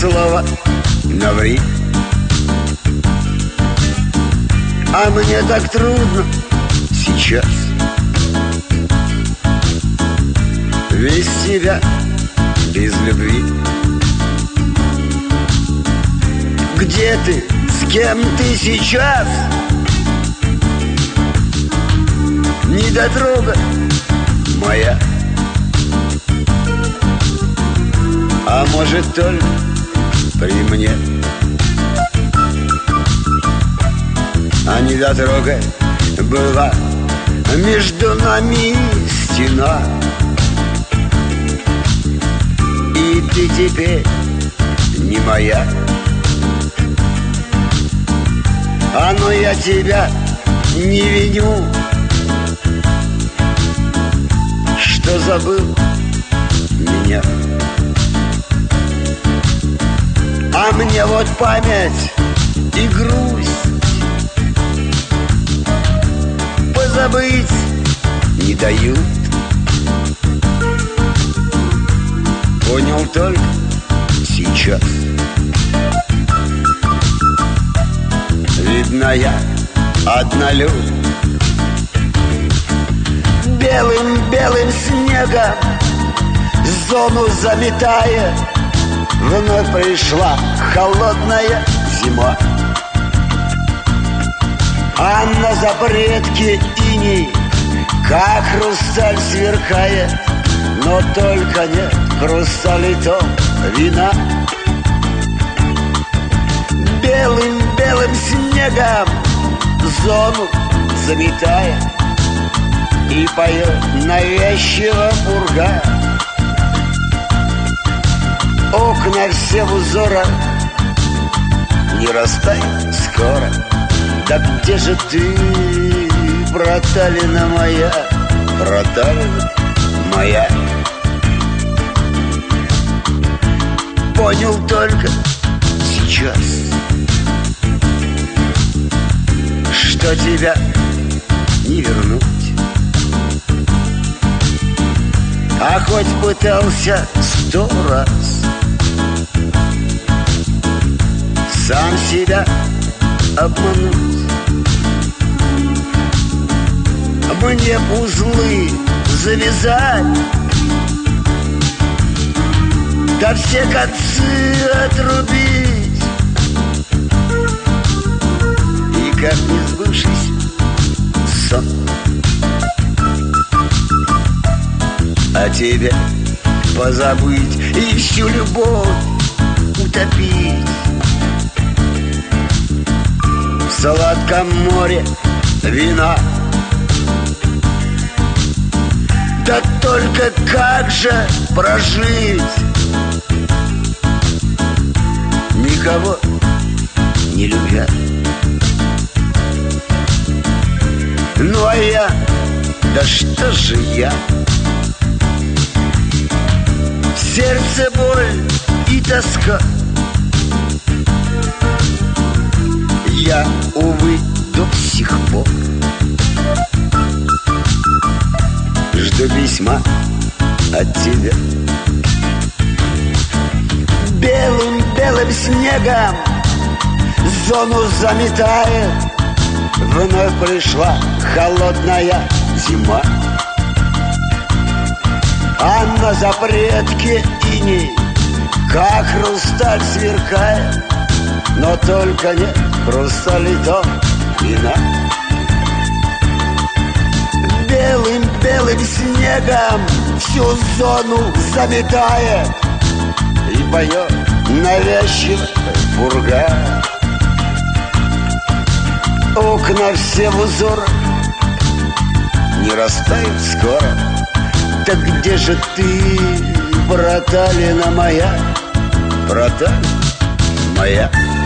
слово наври. А мне так трудно сейчас весь себя без любви. Где ты? С кем ты сейчас? Недотрога моя. А может, только при мне. А недотрога была между нами стена. И ты теперь не моя. Но я тебя не виню, что забыл меня. А мне вот память и грусть позабыть не дают. Понял только сейчас. Видно, я однолюд. Белым-белым снегом зону заметая, вновь пришла холодная зима. А на запретке иней, как хрусталь сверкает, но только нет хрусталей то вина. Белым снегом зону заметая, и поет навязчиво пурга. Окна все в узорах не растают скоро. Да где же ты, проталина моя, проталина моя? Понял только сейчас, что тебя не вернуть. А хоть пытался 100 раз, сам себя обмануть. Мне б узлы завязать, да все концы отрубить. И как не сбывшийся сон о тебе позабыть и всю любовь утопить в сладком море вина. Да только как же прожить, никого не любя? Ну а я, да что же я? В сердце боль и тоска. Я, увы, до сих пор жду письма от тебя. Белым снегом зону заметает, вновь пришла холодная зима. А на запретке иней, как хрусталь сверкает, но только нет хрусталей то вина. Белым снегом всю зону заметает, и поет навязчиво пурга. Окна все в узорах не растают скоро. Так где же ты, проталина моя, проталина моя?